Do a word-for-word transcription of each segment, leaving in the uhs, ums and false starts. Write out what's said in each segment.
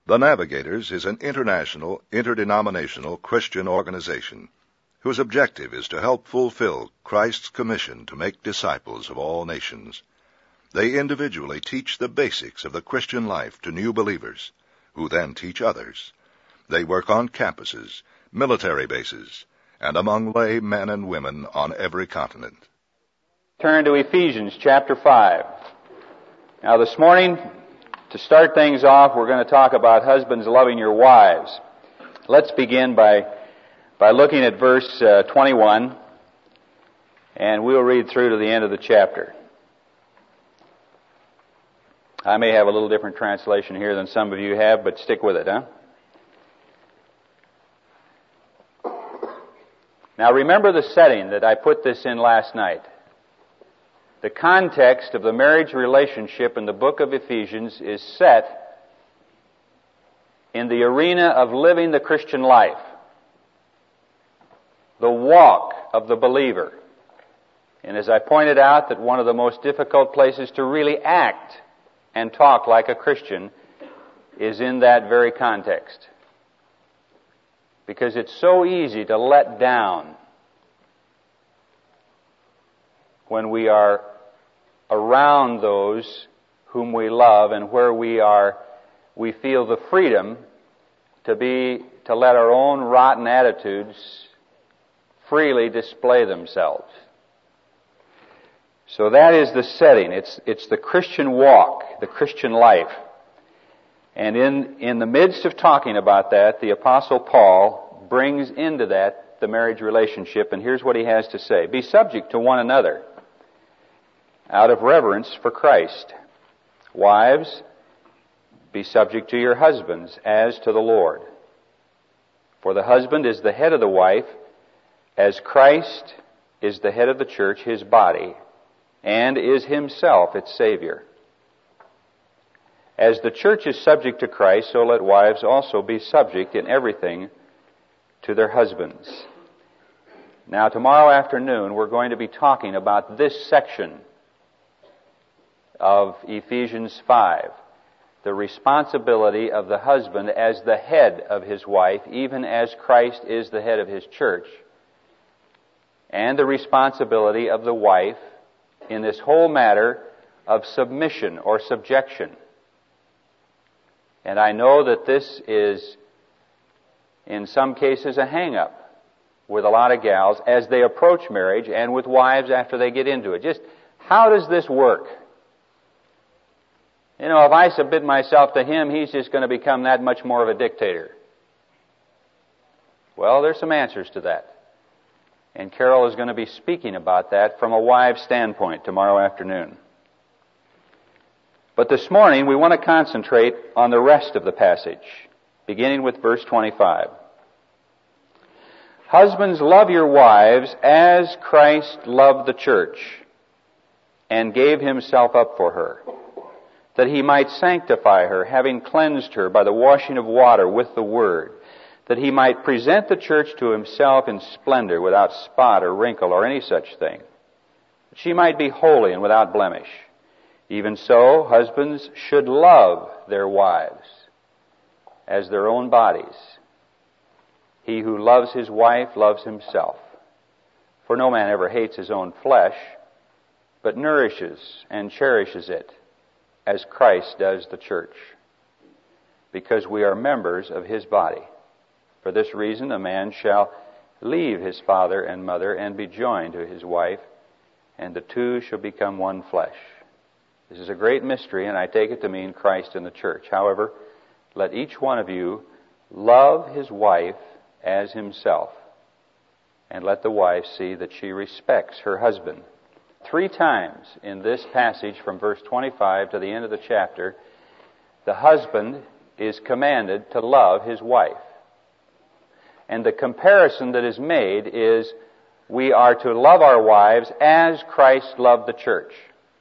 The Navigators is an international, interdenominational Christian organization whose objective is to help fulfill Christ's commission to make disciples of all nations. They individually teach the basics of the Christian life to new believers, who then teach others. They work on campuses, military bases, and among lay men and women on every continent. Turn to Ephesians chapter five. Now this morning, to start things off, we're going to talk about husbands loving your wives. Let's begin by by looking at verse uh, twenty-one, and we'll read through to the end of the chapter. I may have a little different translation here than some of you have, but stick with it, huh? Now remember the setting that I put this in last night. The context of the marriage relationship in the book of Ephesians is set in the arena of living the Christian life, the walk of the believer. And as I pointed out, that one of the most difficult places to really act and talk like a Christian is in that very context. Because it's so easy to let down when we are around those whom we love and where we are, we feel the freedom to be, to let our own rotten attitudes freely display themselves. So that is the setting. It's, it's the Christian walk, the Christian life. And in, in the midst of talking about that, the Apostle Paul brings into that the marriage relationship, and here's what he has to say. Be subject to one another out of reverence for Christ. Wives, be subject to your husbands as to the Lord. For the husband is the head of the wife, as Christ is the head of the church, his body, and is himself its Savior. As the church is subject to Christ, so let wives also be subject in everything to their husbands. Now, tomorrow afternoon, we're going to be talking about this section of Ephesians five, the responsibility of the husband as the head of his wife, even as Christ is the head of his church, and the responsibility of the wife in this whole matter of submission or subjection. And I know that this is, in some cases, a hang-up with a lot of gals as they approach marriage and with wives after they get into it. Just, how does this work? You know, if I submit myself to him, he's just going to become that much more of a dictator. Well, there's some answers to that. And Carol is going to be speaking about that from a wife's standpoint tomorrow afternoon. But this morning, we want to concentrate on the rest of the passage, beginning with verse twenty-five. Husbands, love your wives as Christ loved the church and gave himself up for her, that he might sanctify her, having cleansed her by the washing of water with the word, that he might present the church to himself in splendor, without spot or wrinkle or any such thing, that she might be holy and without blemish. Even so, husbands should love their wives as their own bodies. He who loves his wife loves himself. For no man ever hates his own flesh, but nourishes and cherishes it, as Christ does the church, because we are members of his body. For this reason, a man shall leave his father and mother and be joined to his wife, and the two shall become one flesh. This is a great mystery, and I take it to mean Christ and the church. However, let each one of you love his wife as himself, and let the wife see that she respects her husband. Three times in this passage from verse twenty-five to the end of the chapter, the husband is commanded to love his wife. And the comparison that is made is we are to love our wives as Christ loved the church.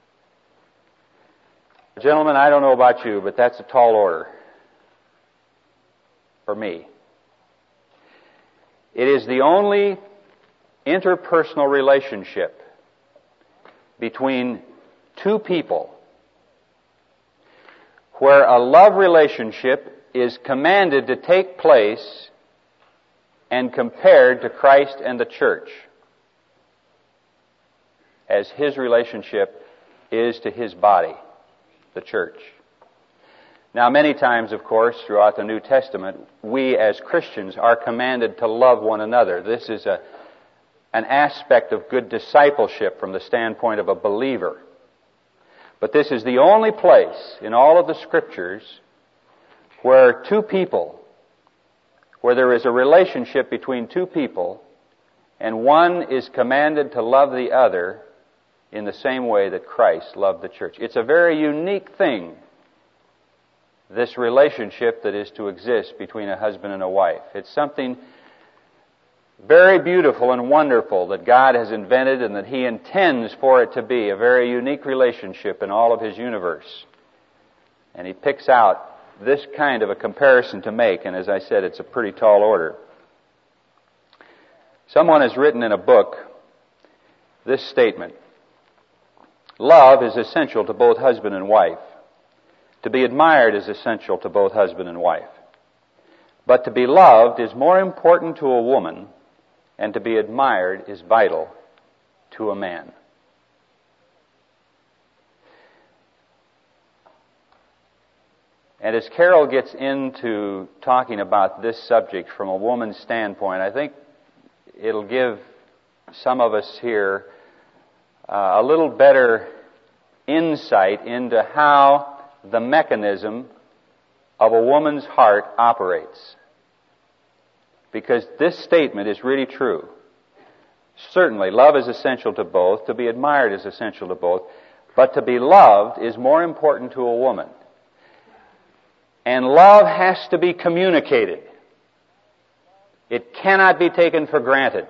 Gentlemen, I don't know about you, but that's a tall order for me. It is the only interpersonal relationship between two people where a love relationship is commanded to take place and compared to Christ and the church, as His relationship is to His body, the church. Now, many times, of course, throughout the New Testament, we as Christians are commanded to love one another. This is a, an aspect of good discipleship from the standpoint of a believer. But this is the only place in all of the Scriptures where two people, where there is a relationship between two people, and one is commanded to love the other in the same way that Christ loved the church. It's a very unique thing, this relationship that is to exist between a husband and a wife. It's something very beautiful and wonderful that God has invented and that He intends for it to be a very unique relationship in all of His universe. And He picks out this kind of a comparison to make, and as I said, it's a pretty tall order. Someone has written in a book this statement: love is essential to both husband and wife. To be admired is essential to both husband and wife. But to be loved is more important to a woman, and to be admired is vital to a man. And as Carol gets into talking about this subject from a woman's standpoint, I think it'll give some of us here uh, a little better insight into how the mechanism of a woman's heart operates. Because this statement is really true. Certainly, love is essential to both. To be admired is essential to both. But to be loved is more important to a woman. And love has to be communicated. It cannot be taken for granted.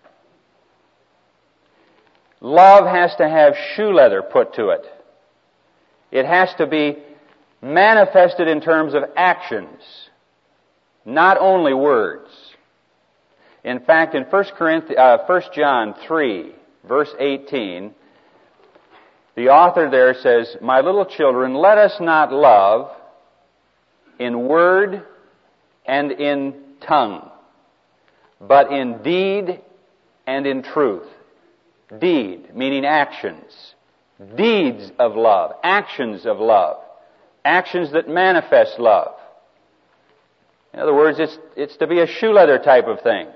Love has to have shoe leather put to it. It has to be manifested in terms of actions, not only words. In fact, in First Corinthians, uh, First John three, verse eighteen, the author there says, "My little children, let us not love in word and in tongue, but in deed and in truth." Deed, meaning actions. Deeds of love. Actions of love. Actions that manifest love. In other words, it's, it's to be a shoe leather type of thing.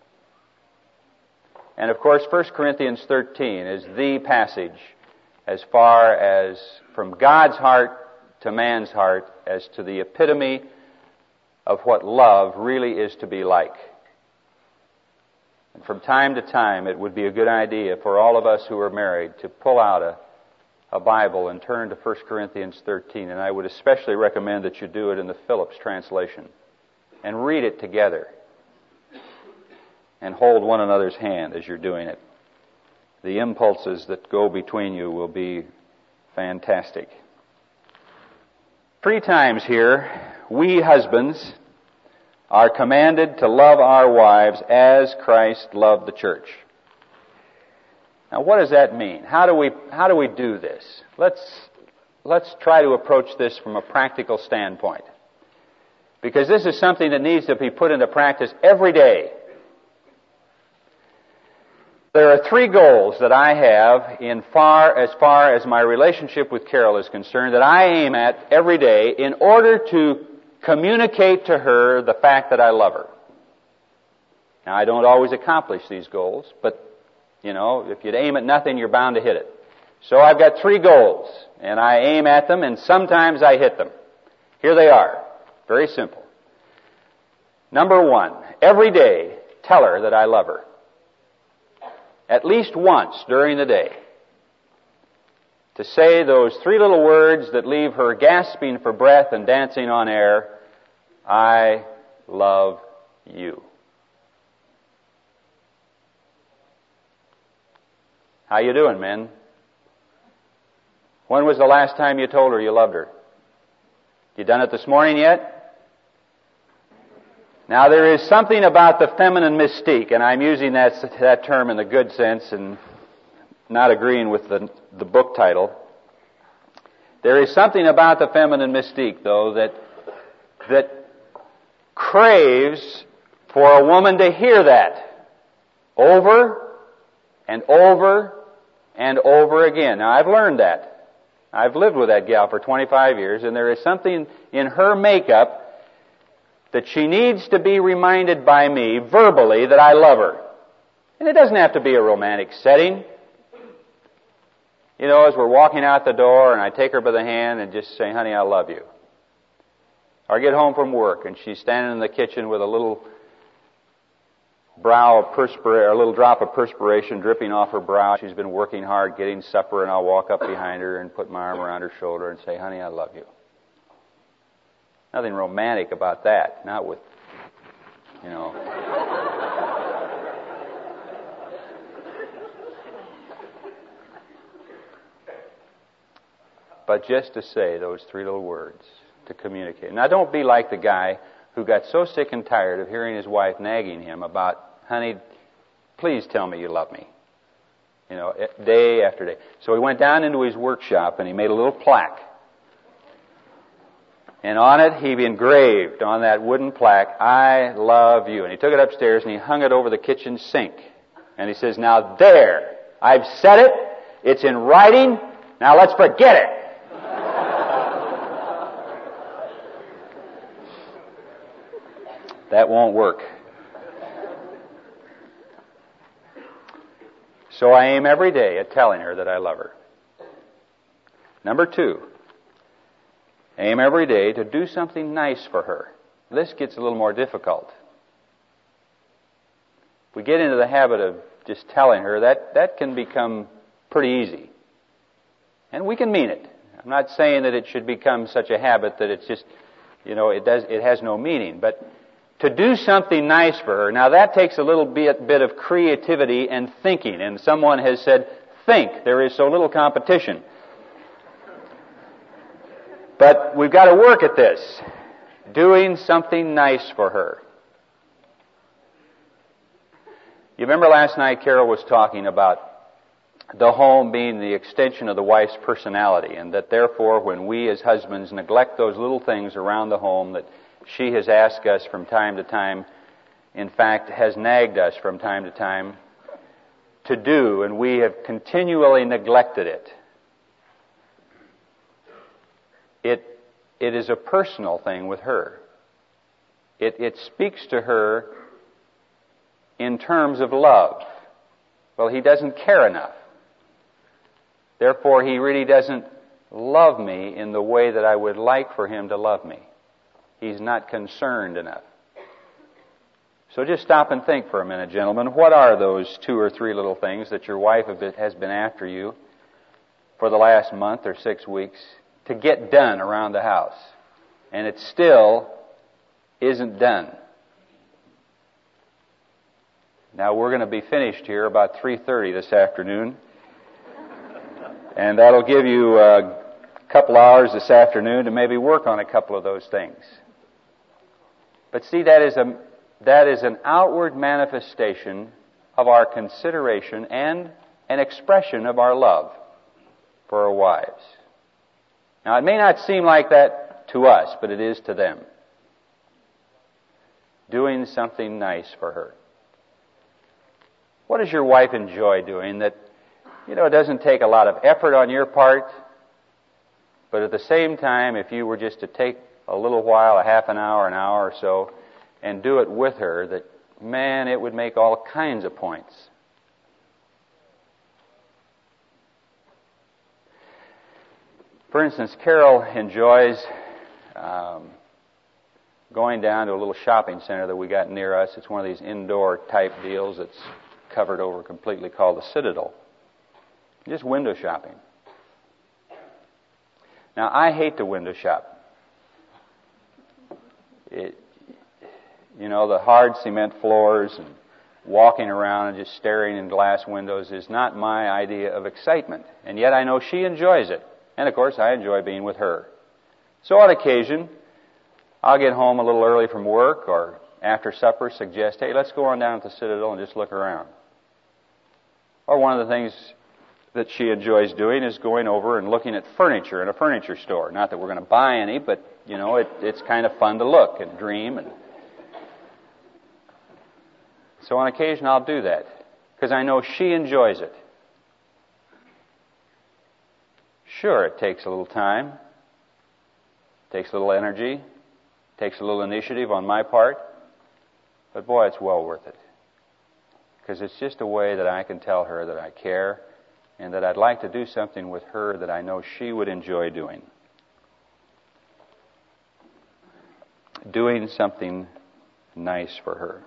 And of course, First Corinthians thirteen is the passage as far as from God's heart to man's heart as to the epitome of what love really is to be like. And from time to time, it would be a good idea for all of us who are married to pull out a, a Bible and turn to First Corinthians thirteen. And I would especially recommend that you do it in the Phillips translation and read it together and hold one another's hand as you're doing it. The impulses that go between you will be fantastic. Three times here, we husbands are commanded to love our wives as Christ loved the church. Now, what does that mean? How do we how do we do this? Let's let's try to approach this from a practical standpoint, because this is something that needs to be put into practice every day. There are three goals that I have in far as far as my relationship with Carol is concerned that I aim at every day in order to communicate to her the fact that I love her. Now, I don't always accomplish these goals, but, you know, if you aim at nothing, you're bound to hit it. So I've got three goals, and I aim at them, and sometimes I hit them. Here they are. Very simple. Number one, every day, tell her that I love her. At least once during the day. To say those three little words that leave her gasping for breath and dancing on air: I love you. How you doing, men? When was the last time you told her you loved her? You done it this morning yet? Now, there is something about the feminine mystique, and I'm using that, that term in the good sense and not agreeing with the, the book title. There is something about the feminine mystique, though, that, that craves for a woman to hear that over and over and over again. Now, I've learned that. I've lived with that gal for twenty-five years, and there is something in her makeup that she needs to be reminded by me verbally that I love her. And it doesn't have to be a romantic setting. You know, as we're walking out the door and I take her by the hand and just say, honey, I love you. Or I get home from work and she's standing in the kitchen with a little brow of perspiration, a little drop of perspiration dripping off her brow. She's been working hard getting supper, and I'll walk up behind her and put my arm around her shoulder and say, honey, I love you. Nothing romantic about that. Not with, you know. But just to say those three little words, to communicate. Now, don't be like the guy who got so sick and tired of hearing his wife nagging him about, honey, please tell me you love me. You know, day after day. So he went down into his workshop and he made a little plaque. And on it, he engraved on that wooden plaque, I love you. And he took it upstairs and he hung it over the kitchen sink. And he says, now there, I've said it. It's in writing. Now let's forget it. That won't work. So I aim every day at telling her that I love her. Number two, aim every day to do something nice for her. This gets a little more difficult. If we get into the habit of just telling her, that, that can become pretty easy. And we can mean it. I'm not saying that it should become such a habit that it's just, you know, it does, it has no meaning. But to do something nice for her, now that takes a little bit, bit of creativity and thinking. And someone has said, think. There is so little competition. But we've got to work at this. Doing something nice for her. You remember last night Carol was talking about the home being the extension of the wife's personality, and that therefore when we as husbands neglect those little things around the home that she has asked us from time to time, in fact has nagged us from time to time to do, and we have continually neglected it. It, it is a personal thing with her. It, it speaks to her in terms of love. Well, he doesn't care enough. Therefore, he really doesn't love me in the way that I would like for him to love me. He's not concerned enough. So just stop and think for a minute, gentlemen. What are those two or three little things that your wife has been after you for the last month or six weeks to get done around the house? And it still isn't done. Now, we're going to be finished here about three thirty this afternoon. And that'll give you a couple hours this afternoon to maybe work on a couple of those things. But see, that is a that is an outward manifestation of our consideration and an expression of our love for our wives. Now, it may not seem like that to us, but it is to them. Doing something nice for her. What does your wife enjoy doing that, you know, it doesn't take a lot of effort on your part, but at the same time, if you were just to take a little while, a half an hour, an hour or so, and do it with her, that, man, it would make all kinds of points. For instance, Carol enjoys um, going down to a little shopping center that we got near us. It's one of these indoor type deals that's covered over completely, called the Citadel. Just window shopping. Now, I hate to window shop. It, you know, the hard cement floors and walking around and just staring in glass windows is not my idea of excitement. And yet I know she enjoys it. And of course, I enjoy being with her. So on occasion, I'll get home a little early from work or after supper suggest, hey, let's go on down to the Citadel and just look around. Or one of the things that she enjoys doing is going over and looking at furniture in a furniture store. Not that we're going to buy any, but, you know, it, it's kind of fun to look and dream and So on occasion I'll do that, because I know she enjoys it. Sure, it takes a little time, takes a little energy, takes a little initiative on my part, but boy, it's well worth it. Because it's just a way that I can tell her that I care and that I'd like to do something with her that I know she would enjoy doing. Doing something nice for her.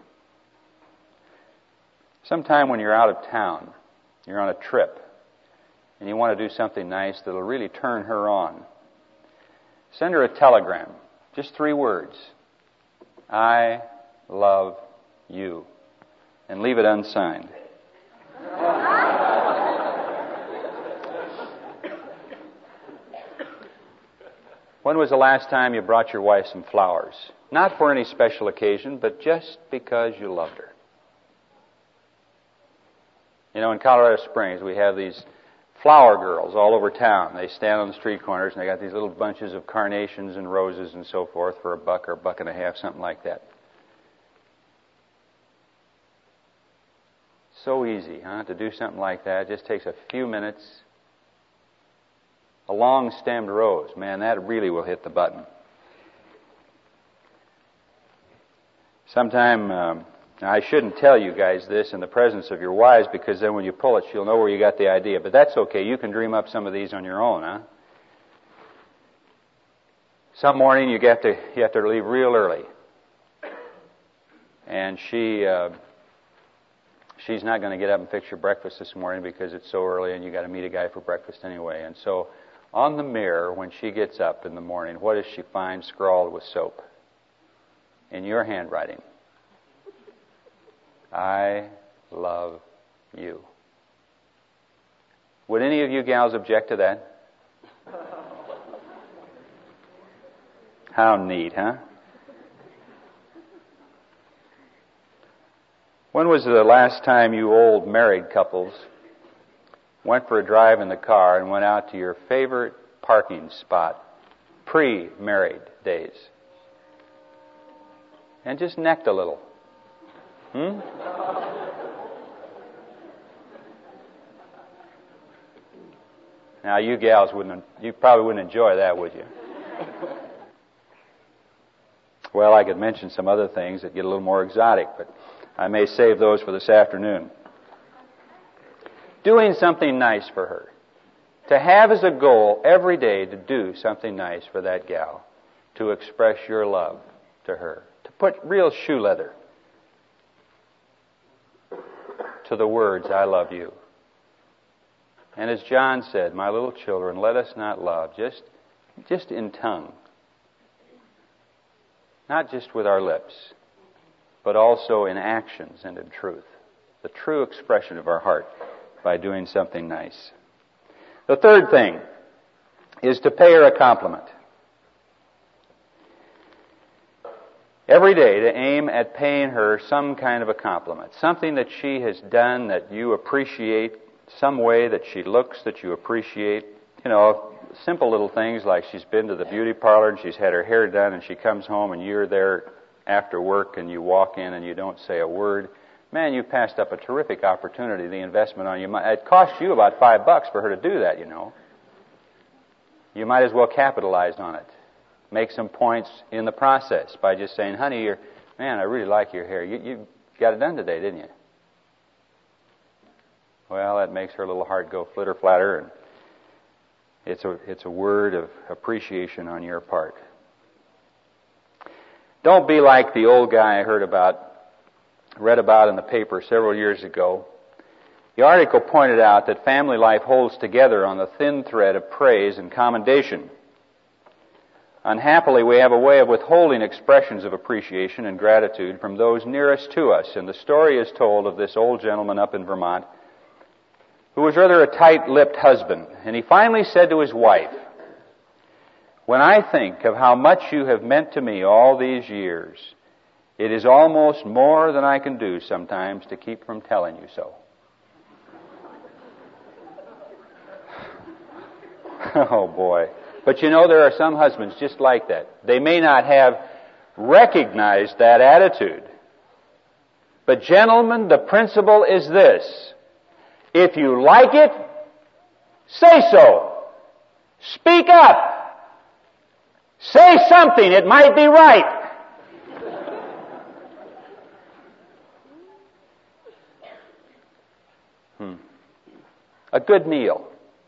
Sometime when you're out of town, you're on a trip, and you want to do something nice that'll really turn her on, send her a telegram. Just three words. I love you. And leave it unsigned. When was the last time you brought your wife some flowers? Not for any special occasion, but just because you loved her. You know, in Colorado Springs, we have these flower girls all over town. They stand on the street corners, and they got these little bunches of carnations and roses and so forth for a buck or a buck and a half, something like that. So easy, huh, to do something like that. It just takes a few minutes. A long-stemmed rose, man, that really will hit the button. Sometime, um, I shouldn't tell you guys this in the presence of your wives, because then when you pull it, she'll know where you got the idea. But that's okay. You can dream up some of these on your own, huh? Some morning you have to you have to leave real early, and she uh, she's not going to get up and fix your breakfast this morning because it's so early, and you got to meet a guy for breakfast anyway. And so, on the mirror when she gets up in the morning, what does she find scrawled with soap in your handwriting? I love you. Would any of you gals object to that? How neat, huh? When was the last time you old married couples went for a drive in the car and went out to your favorite parking spot, pre-married days, and just necked a little? Hmm? Now, you gals wouldn't, you probably wouldn't enjoy that, would you? Well, I could mention some other things that get a little more exotic, but I may save those for this afternoon. Doing something nice for her. To have as a goal every day to do something nice for that gal. To express your love to her. To put real shoe leather to the words, I love you. And as John said, my little children, let us not love just, just in tongue. Not just with our lips, but also in actions and in truth. The true expression of our heart by doing something nice. The third thing is to pay her a compliment. Every day to aim at paying her some kind of a compliment. Something that she has done that you appreciate, some way that she looks that you appreciate. You know, simple little things like she's been to the beauty parlor and she's had her hair done and she comes home and you're there after work and you walk in and you don't say a word. Man, you passed up a terrific opportunity. The investment on you, it cost you about five bucks for her to do that, you know. You might as well capitalize on it. Make some points in the process by just saying, honey, you're, man, I really like your hair. You, you got it done today, didn't you? Well, that makes her little heart go flitter flatter, and it's a, it's a word of appreciation on your part. Don't be like the old guy I heard about, read about in the paper several years ago. The article pointed out that family life holds together on the thin thread of praise and commendation. Unhappily, we have a way of withholding expressions of appreciation and gratitude from those nearest to us, and the story is told of this old gentleman up in Vermont who was rather a tight-lipped husband, and he finally said to his wife, when I think of how much you have meant to me all these years, it is almost more than I can do sometimes to keep from telling you so. Oh, boy. But you know, there are some husbands just like that. They may not have recognized that attitude, But gentlemen, the principle is this. If you like it, say so. Speak up. Say something. It might be right. Hmm. A good meal.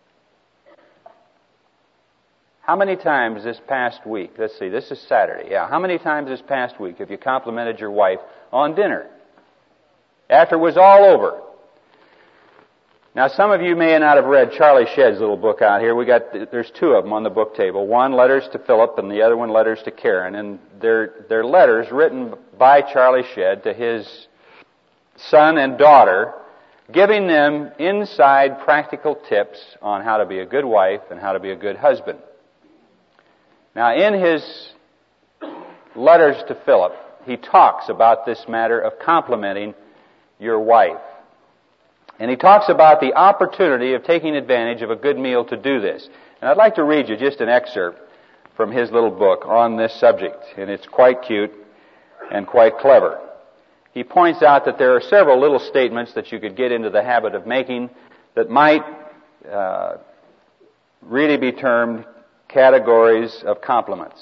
How many times this past week, let's see, this is Saturday, yeah, how many times this past week have you complimented your wife on dinner? After it was all over. Now some of you may not have read Charlie Shedd's little book out here. We got, there's two of them on the book table. One, Letters to Philip, and the other one, Letters to Karen. And they're, they're letters written by Charlie Shedd to his son and daughter, giving them inside practical tips on how to be a good wife and how to be a good husband. Now, in his letters to Philip, he talks about this matter of complimenting your wife. And he talks about the opportunity of taking advantage of a good meal to do this. And I'd like to read you just an excerpt from his little book on this subject. And it's quite cute and quite clever. He points out that there are several little statements that you could get into the habit of making that might uh, really be termed categories of compliments,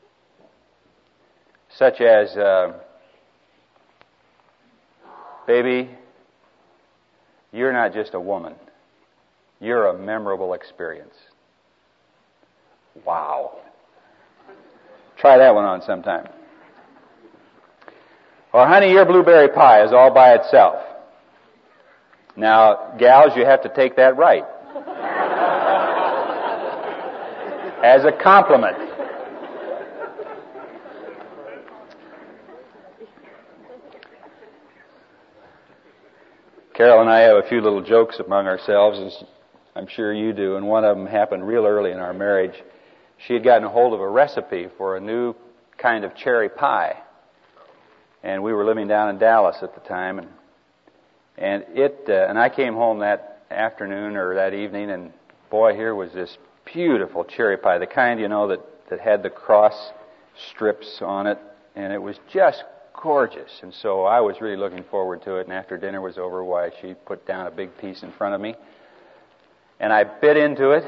such as, uh, baby, you're not just a woman. You're a memorable experience. Wow. Try that one on sometime. Or, honey, your blueberry pie is all by itself. Now, gals, you have to take that right. As a compliment. Carol and I have a few little jokes among ourselves, as I'm sure you do, and one of them happened real early in our marriage. She had gotten a hold of a recipe for a new kind of cherry pie. And we were living down in Dallas at the time, and and it uh, and I came home that afternoon or that evening, and boy, here was this beautiful cherry pie, the kind, you know, that, that had the cross strips on it, and it was just gorgeous. And so I was really looking forward to it, and after dinner was over, why, she put down a big piece in front of me, and I bit into it,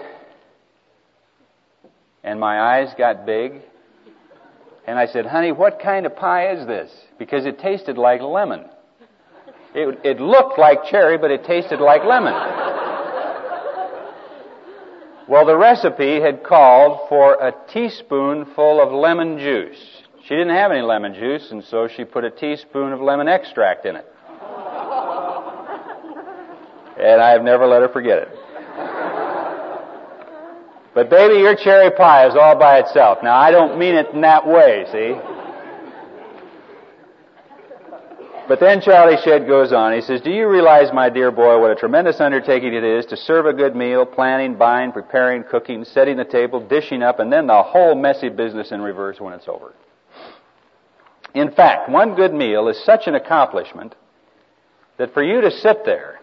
and my eyes got big, and I said, honey, what kind of pie is this? Because it tasted like lemon. It, it looked like cherry, but it tasted like lemon. Well, the recipe had called for a teaspoonful of lemon juice. She didn't have any lemon juice, and so she put a teaspoon of lemon extract in it. And I've never let her forget it. But baby, your cherry pie is all by itself. Now, I don't mean it in that way, see? But then Charlie Shedd goes on. He says, do you realize, my dear boy, what a tremendous undertaking it is to serve a good meal, planning, buying, preparing, cooking, setting the table, dishing up, and then the whole messy business in reverse when it's over? In fact, one good meal is such an accomplishment that for you to sit there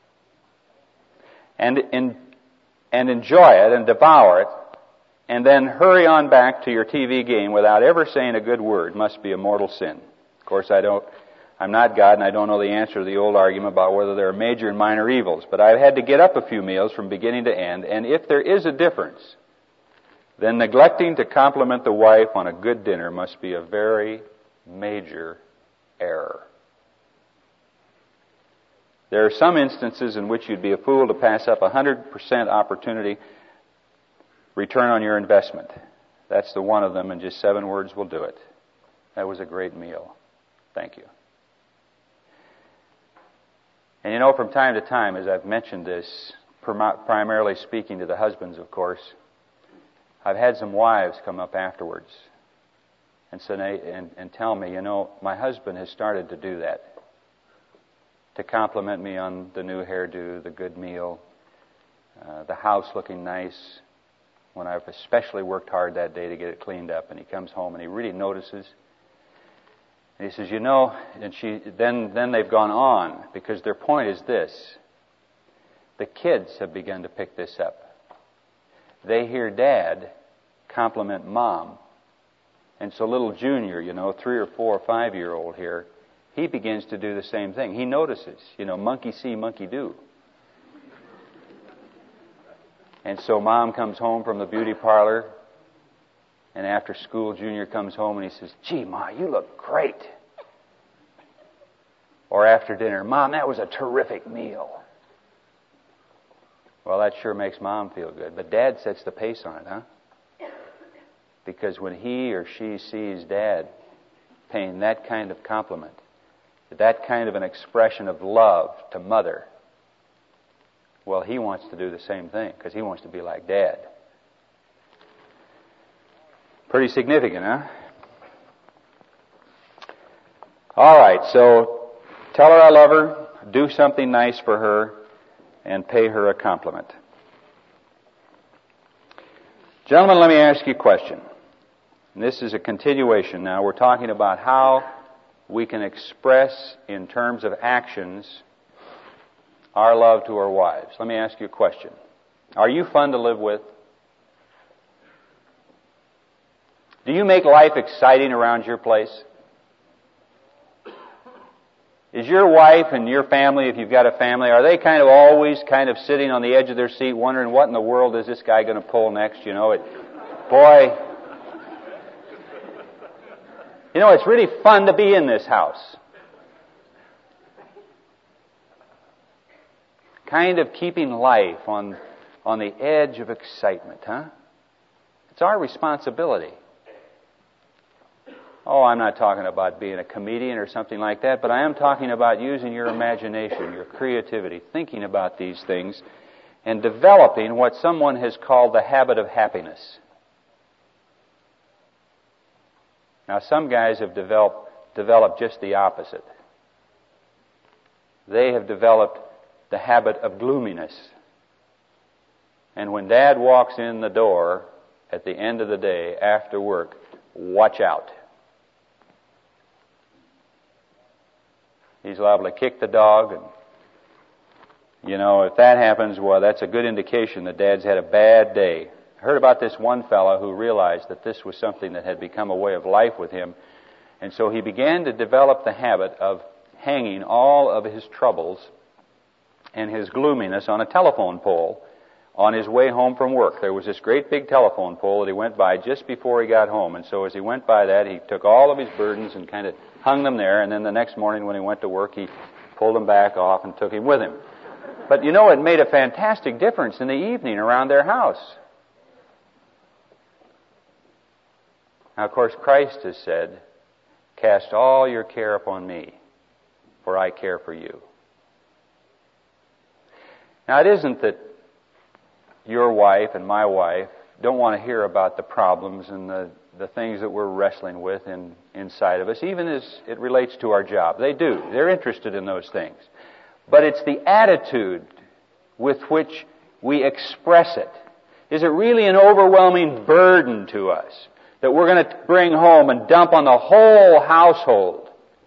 and, and, and enjoy it and devour it and then hurry on back to your T V game without ever saying a good word must be a mortal sin. Of course, I don't I'm not God, and I don't know the answer to the old argument about whether there are major and minor evils. But I've had to get up a few meals from beginning to end, and if there is a difference, then neglecting to compliment the wife on a good dinner must be a very major error. There are some instances in which you'd be a fool to pass up a one hundred percent opportunity return on your investment. That's the one of them, and just seven words will do it. That was a great meal. Thank you. And you know, from time to time, as I've mentioned this, primarily speaking to the husbands, of course, I've had some wives come up afterwards and, say, and, and tell me, you know, my husband has started to do that, to compliment me on the new hairdo, the good meal, uh, the house looking nice, when I've especially worked hard that day to get it cleaned up, and he comes home and he really notices. And he says, you know, and she, then, then they've gone on, because their point is this. The kids have begun to pick this up. They hear Dad compliment Mom. And so little Junior, you know, three or four or five year old here, he begins to do the same thing. He notices, you know, monkey see, monkey do. And so Mom comes home from the beauty parlor, and after school, Junior comes home and he says, "Gee, Ma, you look great." Or after dinner, "Mom, that was a terrific meal." Well, that sure makes Mom feel good. But Dad sets the pace on it, huh? Because when he or she sees Dad paying that kind of compliment, that kind of an expression of love to Mother, well, he wants to do the same thing because he wants to be like Dad. Pretty significant, huh? All right, so tell her I love her, do something nice for her, and pay her a compliment. Gentlemen, let me ask you a question. And this is a continuation now. We're talking about how we can express in terms of actions our love to our wives. Let me ask you a question. Are you fun to live with? Do you make life exciting around your place? Is your wife and your family, if you've got a family, are they kind of always kind of sitting on the edge of their seat wondering what in the world is this guy going to pull next? You know, it, boy, you know, it's really fun to be in this house. Kind of keeping life on, on the edge of excitement, huh? It's our responsibility. Oh, I'm not talking about being a comedian or something like that, but I am talking about using your imagination, your creativity, thinking about these things, and developing what someone has called the habit of happiness. Now, some guys have developed, developed just the opposite. They have developed the habit of gloominess. And when Dad walks in the door at the end of the day after work, watch out. He's liable to kick the dog, and, you know, if that happens, well, that's a good indication that Dad's had a bad day. I heard about this one fellow who realized that this was something that had become a way of life with him, and so he began to develop the habit of hanging all of his troubles and his gloominess on a telephone pole on his way home from work. There was this great big telephone pole that he went by just before he got home, and so as he went by that, he took all of his burdens and kind of hung them there, and then the next morning when he went to work, he pulled them back off and took him with him. But you know, it made a fantastic difference in the evening around their house. Now, of course, Christ has said, "Cast all your care upon me, for I care for you." Now, it isn't that your wife and my wife don't want to hear about the problems and the, the things that we're wrestling with in, inside of us, even as it relates to our job. They do. They're interested in those things. But it's the attitude with which we express it. Is it really an overwhelming burden to us that we're going to bring home and dump on the whole household?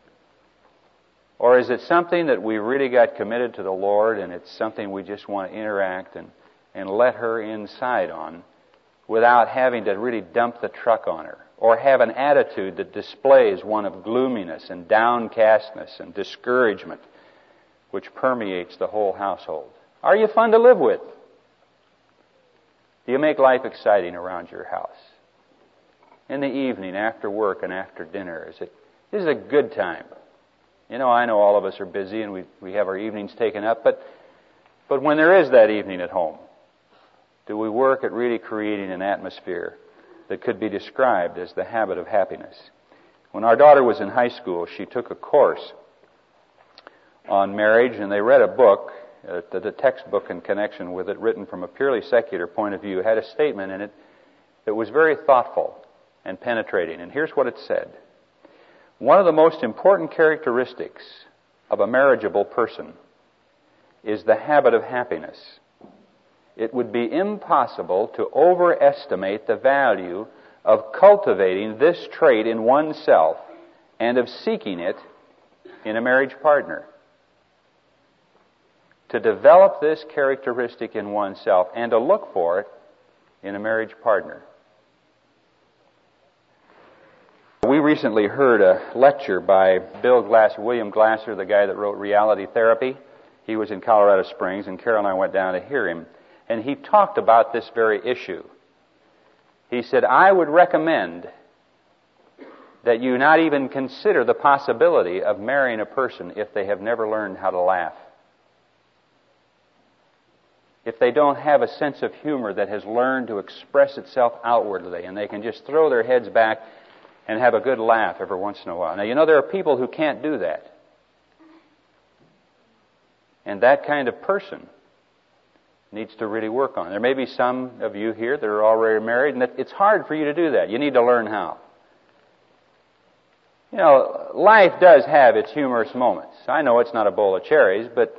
Or is it something that we really got committed to the Lord, and it's something we just want to interact and, and let her inside on without having to really dump the truck on her, or have an attitude that displays one of gloominess and downcastness and discouragement which permeates the whole household? Are you fun to live with? Do you make life exciting around your house? In the evening, after work and after dinner, is it, this is a good time. You know, I know all of us are busy and we, we have our evenings taken up, but, but when there is that evening at home, do we work at really creating an atmosphere that could be described as the habit of happiness? When our daughter was in high school, she took a course on marriage, and they read a book, uh, the, the textbook in connection with it, written from a purely secular point of view, had a statement in it that was very thoughtful and penetrating. And here's what it said. One of the most important characteristics of a marriageable person is the habit of happiness. It would be impossible to overestimate the value of cultivating this trait in oneself and of seeking it in a marriage partner. To develop this characteristic in oneself and to look for it in a marriage partner. We recently heard a lecture by Bill Glasser, William Glasser, the guy that wrote Reality Therapy. He was in Colorado Springs, and Carol and I went down to hear him. And he talked about this very issue. He said, I would recommend that you not even consider the possibility of marrying a person if they have never learned how to laugh. If they don't have a sense of humor that has learned to express itself outwardly, and they can just throw their heads back and have a good laugh every once in a while. Now, you know, there are people who can't do that. And that kind of person needs to really work on it. There may be some of you here that are already married, and it's hard for you to do that. You need to learn how. You know, life does have its humorous moments. I know it's not a bowl of cherries, but...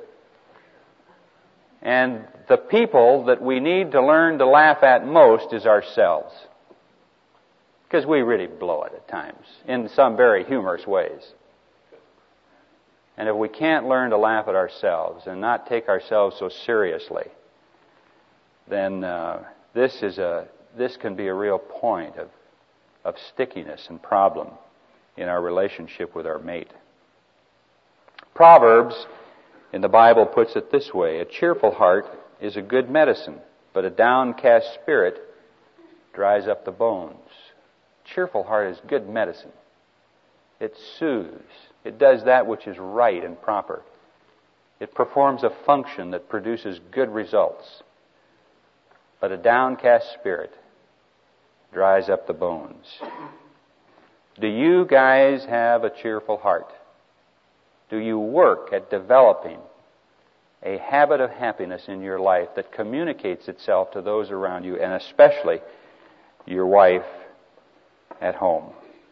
And the people that we need to learn to laugh at most is ourselves. Because we really blow it at times, in some very humorous ways. And if we can't learn to laugh at ourselves and not take ourselves so seriously, then uh, this is a this can be a real point of of stickiness and problem in our relationship with our mate. Proverbs in the Bible puts it this way: a cheerful heart is a good medicine, but a downcast spirit dries up the bones. Cheerful heart is good medicine. It soothes. It does that which is right and proper. It performs a function that produces good results. But a downcast spirit dries up the bones. Do you guys have a cheerful heart? Do you work at developing a habit of happiness in your life that communicates itself to those around you, and especially your wife at home?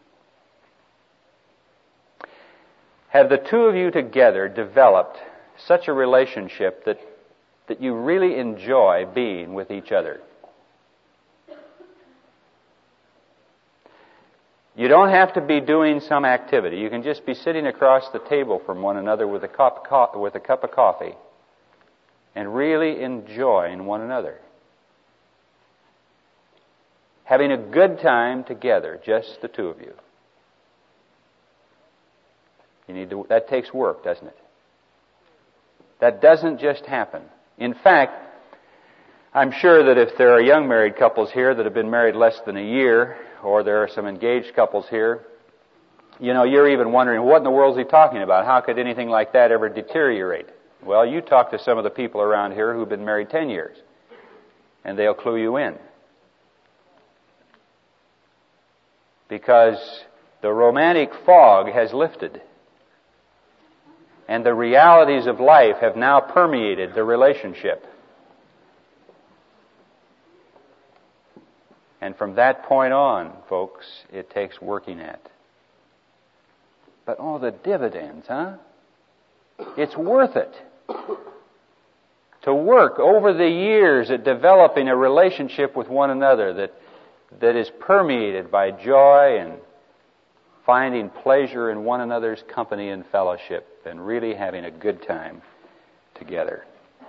Have the two of you together developed such a relationship that, that you really enjoy being with each other? You don't have to be doing some activity. You can just be sitting across the table from one another with a cup, co- with a cup of coffee and really enjoying one another. Having a good time together, just the two of you. You need to, that takes work, doesn't it? That doesn't just happen. In fact, I'm sure that if there are young married couples here that have been married less than a year, or there are some engaged couples here, you know, you're even wondering, what in the world is he talking about? How could anything like that ever deteriorate? Well, you talk to some of the people around here who've been married ten years, and they'll clue you in. Because the romantic fog has lifted, and the realities of life have now permeated the relationship. And from that point on, folks, it takes working at. But oh, the dividends, huh? It's worth it. To work over the years at developing a relationship with one another that that is permeated by joy and finding pleasure in one another's company and fellowship and really having a good time together.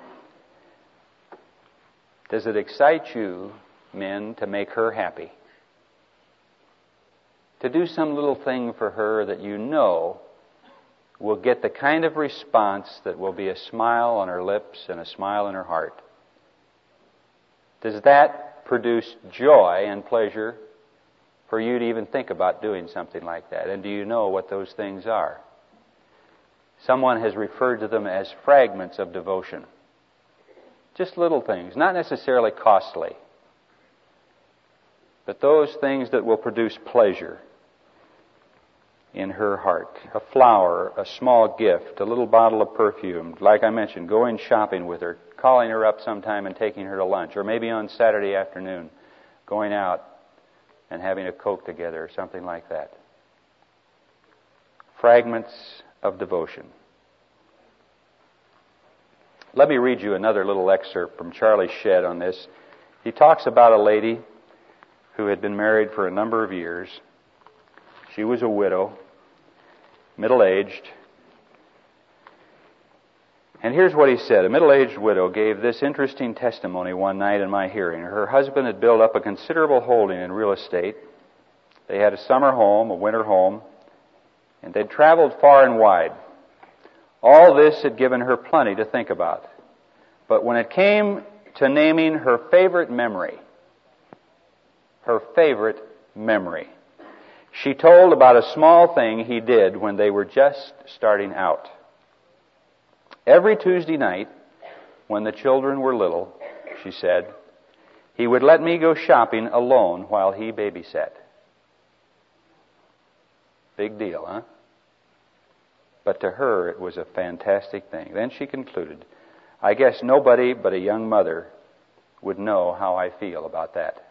Does it excite you, men, to make her happy? To do some little thing for her that you know will get the kind of response that will be a smile on her lips and a smile in her heart? Does that produce joy and pleasure for you to even think about doing something like that? And do you know what those things are? Someone has referred to them as fragments of devotion. Just little things, not necessarily costly, but those things that will produce pleasure in her heart. A flower, a small gift, a little bottle of perfume, like I mentioned, going shopping with her, calling her up sometime and taking her to lunch, or maybe on Saturday afternoon, going out and having a Coke together or something like that. Fragments of devotion. Let me read you another little excerpt from Charlie Shedd on this. He talks about a lady who had been married for a number of years. She was a widow, middle-aged. And here's what he said. A middle-aged widow gave this interesting testimony one night in my hearing. Her husband had built up a considerable holding in real estate. They had a summer home, a winter home, and they'd traveled far and wide. All this had given her plenty to think about. But when it came to naming her favorite memory, her favorite memory, she told about a small thing he did when they were just starting out. Every Tuesday night, when the children were little, she said, he would let me go shopping alone while he babysat. Big deal, huh? But to her, it was a fantastic thing. Then she concluded, I guess nobody but a young mother would know how I feel about that.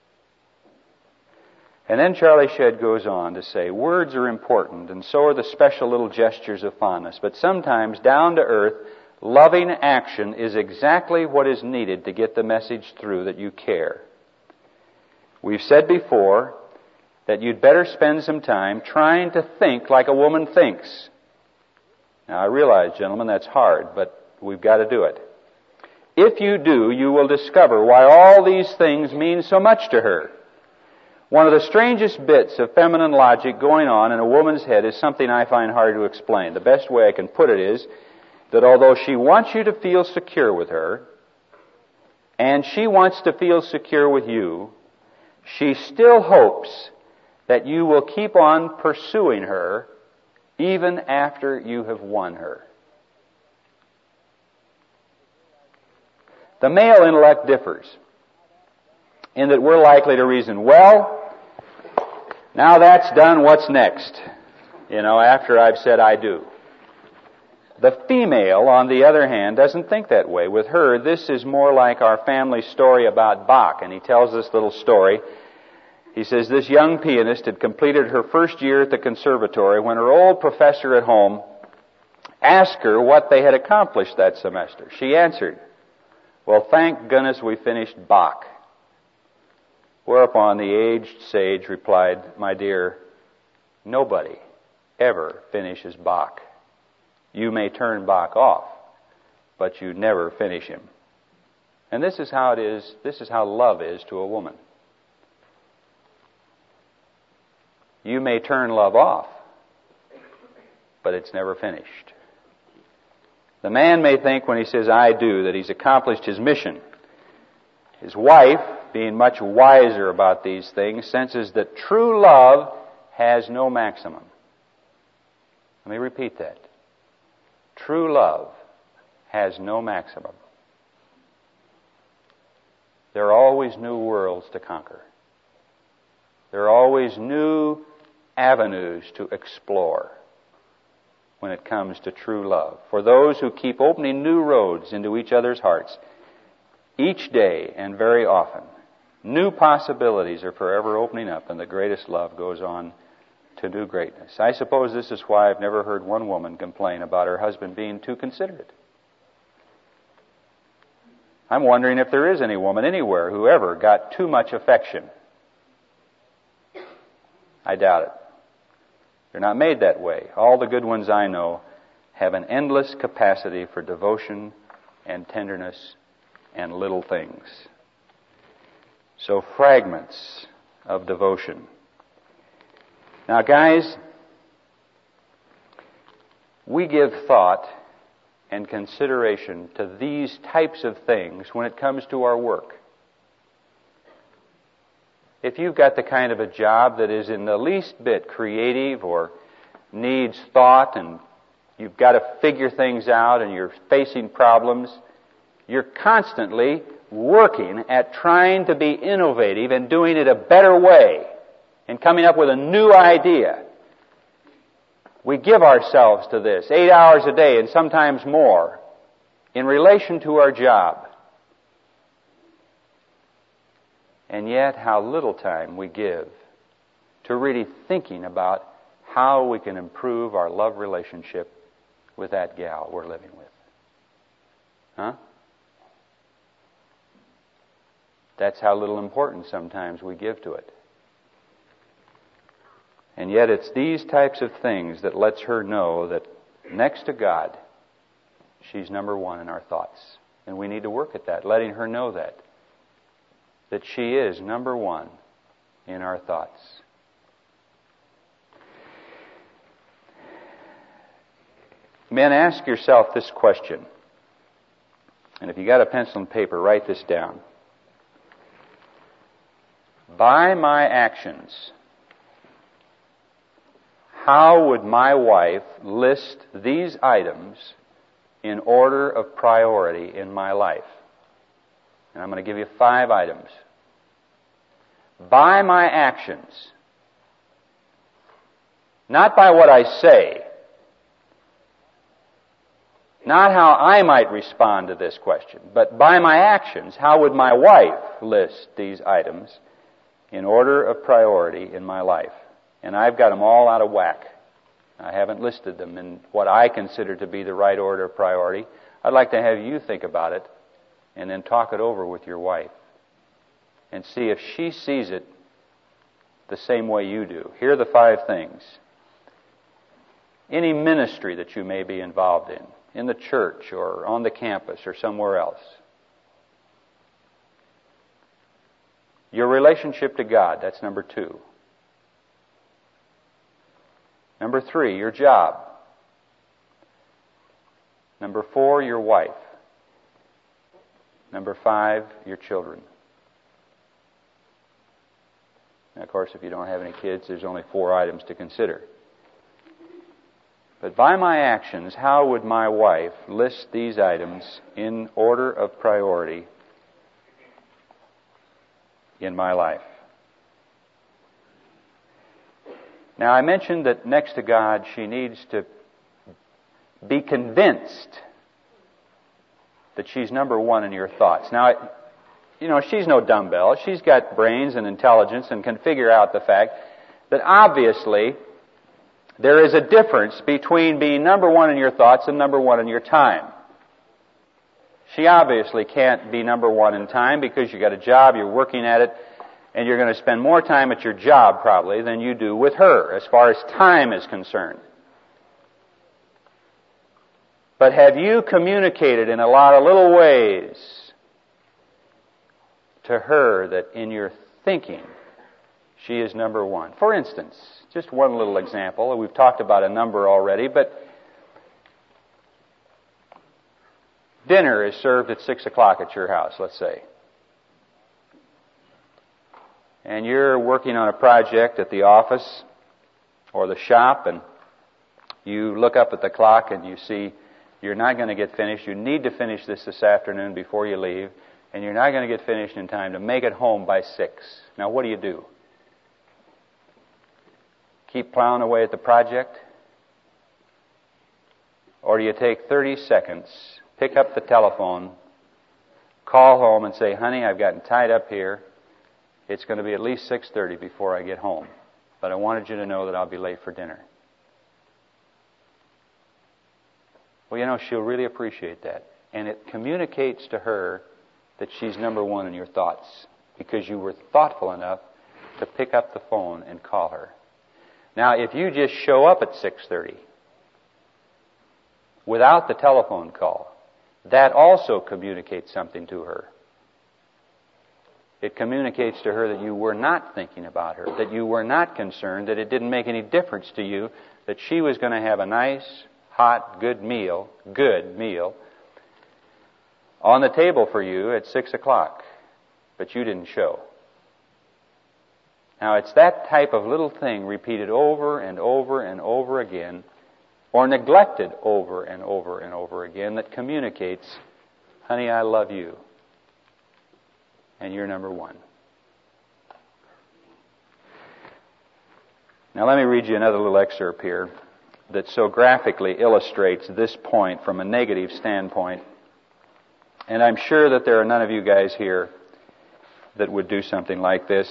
And then Charlie Shedd goes on to say, words are important, and so are the special little gestures of fondness. But sometimes, down to earth, loving action is exactly what is needed to get the message through that you care. We've said before that you'd better spend some time trying to think like a woman thinks. Now, I realize, gentlemen, that's hard, but we've got to do it. If you do, you will discover why all these things mean so much to her. One of the strangest bits of feminine logic going on in a woman's head is something I find hard to explain. The best way I can put it is that although she wants you to feel secure with her, and she wants to feel secure with you, she still hopes that you will keep on pursuing her even after you have won her. The male intellect differs in that we're likely to reason, well, now that's done, what's next? You know, after I've said I do. The female, on the other hand, doesn't think that way. With her, this is more like our family story about Bach, and he tells this little story. He says this young pianist had completed her first year at the conservatory when her old professor at home asked her what they had accomplished that semester. She answered, well, thank goodness we finished Bach. Whereupon the aged sage replied, my dear, nobody ever finishes Bach. You may turn Bach off, but you never finish him. And this is how it is, this is how love is to a woman. You may turn love off, but it's never finished. The man may think when he says, I do, that he's accomplished his mission. His wife, being much wiser about these things, senses that true love has no maximum. Let me repeat that. True love has no maximum. There are always new worlds to conquer. There are always new avenues to explore when it comes to true love. For those who keep opening new roads into each other's hearts, each day and very often, new possibilities are forever opening up, and the greatest love goes on to new greatness. I suppose this is why I've never heard one woman complain about her husband being too considerate. I'm wondering if there is any woman anywhere who ever got too much affection. I doubt it. They're not made that way. All the good ones I know have an endless capacity for devotion and tenderness and little things. So fragments of devotion. Now, guys, we give thought and consideration to these types of things when it comes to our work. If you've got the kind of a job that is in the least bit creative or needs thought, and you've got to figure things out and you're facing problems, you're constantly working at trying to be innovative and doing it a better way and coming up with a new idea. We give ourselves to this eight hours a day and sometimes more in relation to our job. And yet, how little time we give to really thinking about how we can improve our love relationship with that gal we're living with. Huh? That's how little importance sometimes we give to it. And yet it's these types of things that lets her know that next to God, she's number one in our thoughts. And we need to work at that, letting her know that. That she is number one in our thoughts. Men, ask yourself this question. And if you got a pencil and paper, write this down. By my actions, how would my wife list these items in order of priority in my life? And I'm going to give you five items. By my actions, not by what I say, not how I might respond to this question, but by my actions, how would my wife list these items in order of priority in my life? And I've got them all out of whack. I haven't listed them in what I consider to be the right order of priority. I'd like to have you think about it and then talk it over with your wife and see if she sees it the same way you do. Here are the five things. Any ministry that you may be involved in, in the church or on the campus or somewhere else. Your relationship to God, that's number two. Number three, your job. Number four, your wife. Number five, your children. And of course, if you don't have any kids, there's only four items to consider. But by my actions, how would my wife list these items in order of priority in my life? Now, I mentioned that next to God, she needs to be convinced that she's number one in your thoughts. Now, you know, she's no dumbbell. She's got brains and intelligence and can figure out the fact that obviously there is a difference between being number one in your thoughts and number one in your time. She obviously can't be number one in time because you got a job, you're working at it, and you're going to spend more time at your job probably than you do with her as far as time is concerned. But have you communicated in a lot of little ways to her that in your thinking she is number one? For instance, just one little example. We've talked about a number already, but dinner is served at six o'clock at your house, let's say. And you're working on a project at the office or the shop, and you look up at the clock and you see you're not going to get finished. You need to finish this this afternoon before you leave, and you're not going to get finished in time to make it home by six. Now, what do you do? Keep plowing away at the project? Or do you take thirty seconds, pick up the telephone, call home and say, honey, I've gotten tied up here. It's going to be at least six thirty before I get home. But I wanted you to know that I'll be late for dinner. Well, you know, she'll really appreciate that. And it communicates to her that she's number one in your thoughts because you were thoughtful enough to pick up the phone and call her. Now, if you just show up at six thirty without the telephone call, that also communicates something to her. It communicates to her that you were not thinking about her, that you were not concerned, that it didn't make any difference to you, that she was going to have a nice, hot, good meal, good meal, on the table for you at six o'clock, but you didn't show. Now, it's that type of little thing repeated over and over and over again, or neglected over and over and over again, that communicates, honey, I love you, and you're number one. Now, let me read you another little excerpt here that so graphically illustrates this point from a negative standpoint. And I'm sure that there are none of you guys here that would do something like this.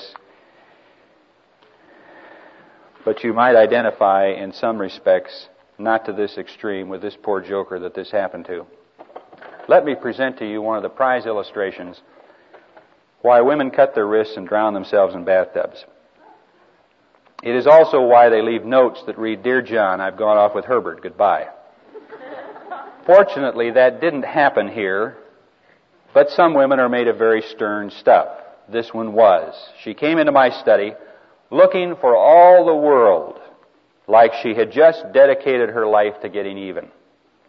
But you might identify in some respects, not to this extreme, with this poor joker that this happened to. Let me present to you one of the prize illustrations why women cut their wrists and drown themselves in bathtubs. It is also why they leave notes that read, Dear John, I've gone off with Herbert, goodbye. Fortunately, that didn't happen here, but some women are made of very stern stuff. This one was. She came into my study looking for all the world like she had just dedicated her life to getting even.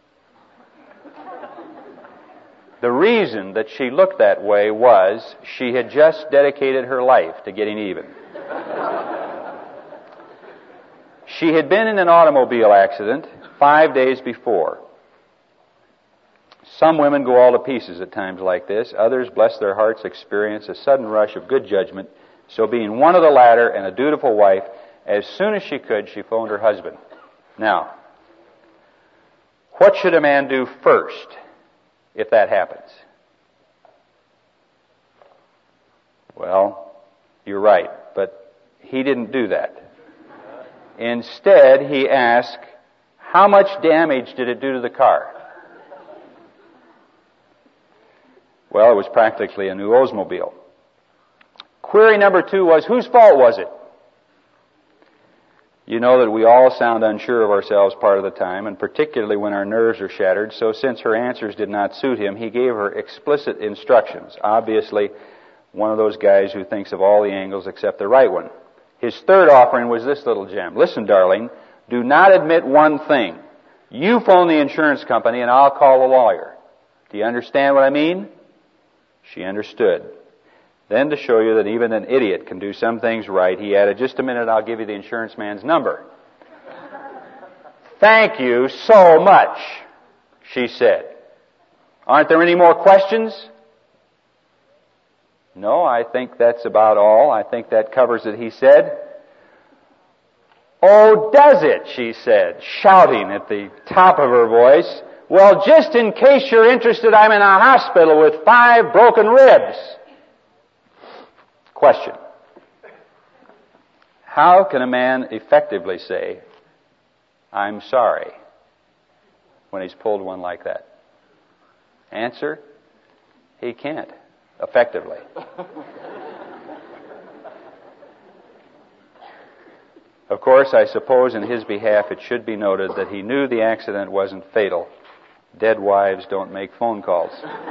The reason that she looked that way was she had just dedicated her life to getting even. She had been in an automobile accident five days before. Some women go all to pieces at times like this. Others, bless their hearts, experience a sudden rush of good judgment. So being one of the latter and a dutiful wife, as soon as she could, she phoned her husband. Now, what should a man do first if that happens? Well, you're right, but he didn't do that. Instead, he asked, how much damage did it do to the car? Well, it was practically a new Oldsmobile. Query number two was, whose fault was it? You know that we all sound unsure of ourselves part of the time, and particularly when our nerves are shattered, so since her answers did not suit him, he gave her explicit instructions. Obviously, one of those guys who thinks of all the angles except the right one. His third offering was this little gem. Listen, darling, do not admit one thing. You phone the insurance company and I'll call the lawyer. Do you understand what I mean? She understood. Then to show you that even an idiot can do some things right, he added, just a minute, I'll give you the insurance man's number. Thank you so much, she said. Aren't there any more questions? No, I think that's about all. I think that covers it, he said. Oh, does it, she said, shouting at the top of her voice. Well, just in case you're interested, I'm in a hospital with five broken ribs. Question. How can a man effectively say, I'm sorry, when he's pulled one like that? Answer, he can't. Effectively. Of course, I suppose in his behalf it should be noted that he knew the accident wasn't fatal. Dead wives don't make phone calls.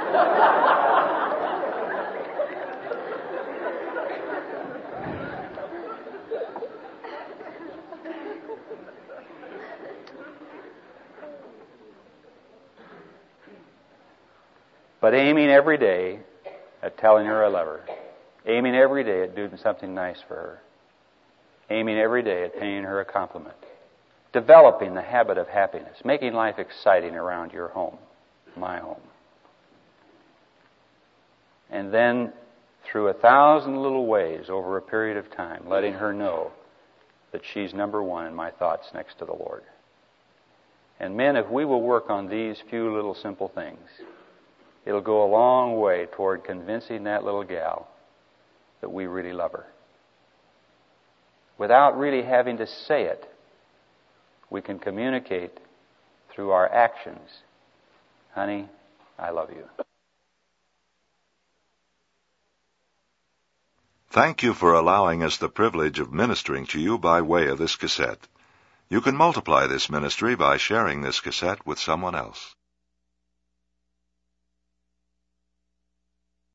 But aiming every day at telling her I love her, aiming every day at doing something nice for her, aiming every day at paying her a compliment, developing the habit of happiness, making life exciting around your home, my home. And then, through a thousand little ways over a period of time, letting her know that she's number one in my thoughts next to the Lord. And men, if we will work on these few little simple things, it'll go a long way toward convincing that little gal that we really love her. Without really having to say it, we can communicate through our actions. Honey, I love you. Thank you for allowing us the privilege of ministering to you by way of this cassette. You can multiply this ministry by sharing this cassette with someone else.